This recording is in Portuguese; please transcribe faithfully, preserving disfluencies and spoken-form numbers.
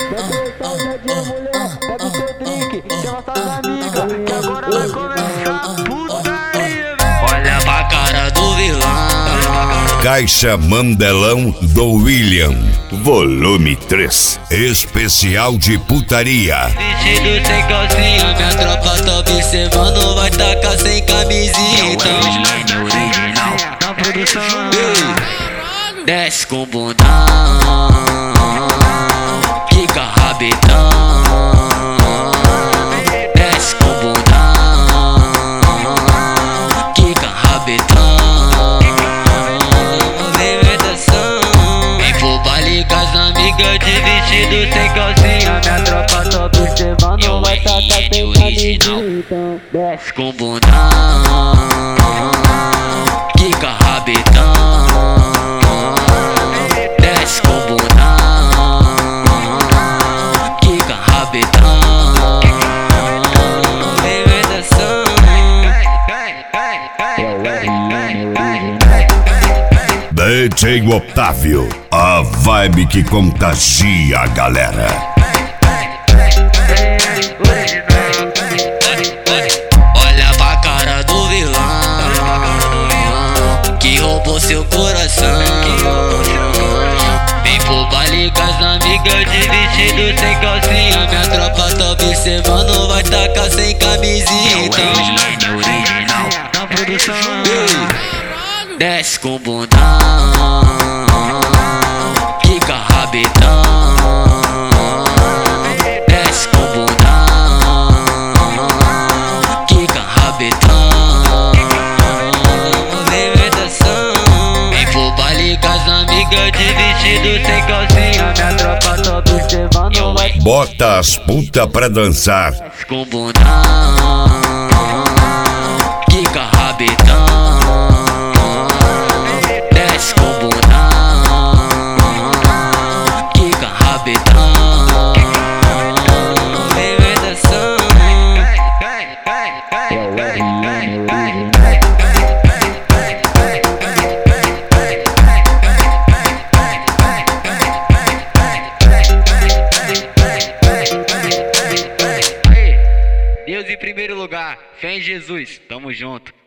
Depois de mulher, pega o seu drink, chama suas amigas, que agora vai começar a putaria, velho. Olha pra cara do vilão. Caixa Mandelão do William, volume três, especial de putaria. Vestido sem calcinha, minha tropa tá observando, vai tacar sem camisinha. Então, Na produção, ei, desce com bundão, fica rabetão. Desce com bundão, fica rabetão. Movimentação, vem pro baile com as amigas de vestido sem calcinha. Minha tropa tá observando, vai tacar sem camisinha. Então, desce com bundão, fica rabetão. Desce com bundão, fica rabetão. Movimentação, D J Otávio, a vibe que contagia a galera. olha pra cara do vilão que roubou seu coração. Vem pro baile com as amigas de vestido sem calcinha. Minha tropa tá observando, vai tacar sem camisinha. Então, na produção, ei, desce com bundão, fica rabetão. Desce com bundão, fica rabetão. Movimentação, vem pro baile com as amigas de vestido sem calcinha. Minha tropa tá observando, vai Bota as puta pra dançar. desce com bundão, fica rabetão. Desce com bundão, fica rabetão. Movimentação, Deus em primeiro lugar, fé em Jesus, tamo junto.